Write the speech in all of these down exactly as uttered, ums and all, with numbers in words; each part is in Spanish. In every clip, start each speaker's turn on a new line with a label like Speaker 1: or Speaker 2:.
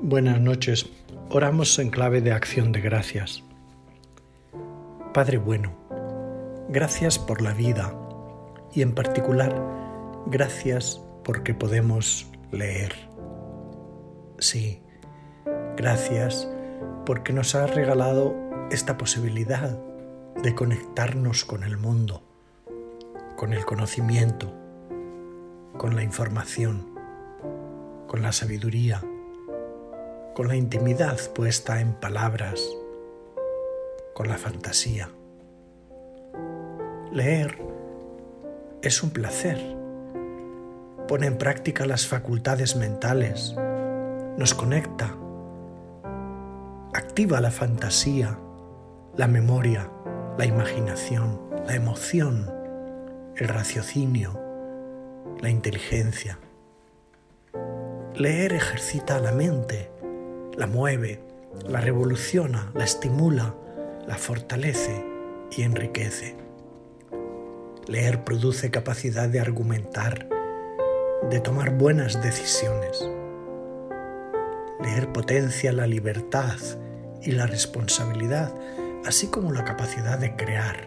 Speaker 1: Buenas noches. Oramos en clave de acción de gracias. Padre bueno, gracias por la vida y en particular gracias porque podemos leer. Sí, gracias porque nos has regalado esta posibilidad de conectarnos con el mundo, con el conocimiento, con la información, con la sabiduría, con la intimidad puesta en palabras, con la fantasía. Leer es un placer. Pone en práctica las facultades mentales, nos conecta, activa la fantasía, la memoria, la imaginación, la emoción, el raciocinio, la inteligencia. Leer ejercita la mente, la mueve, la revoluciona, la estimula, la fortalece y enriquece. Leer produce capacidad de argumentar, de tomar buenas decisiones. Leer potencia la libertad y la responsabilidad, así como la capacidad de crear.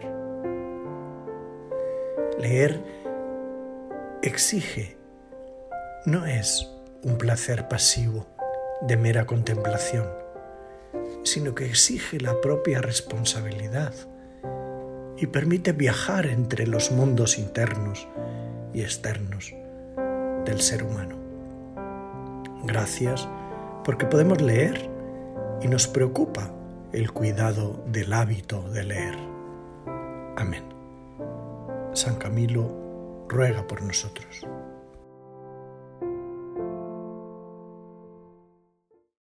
Speaker 1: Leer exige, no es un placer pasivo de mera contemplación, sino que exige la propia responsabilidad y permite viajar entre los mundos internos y externos del ser humano. Gracias porque podemos leer y nos preocupa el cuidado del hábito de leer. Amén. San Camilo ruega por nosotros.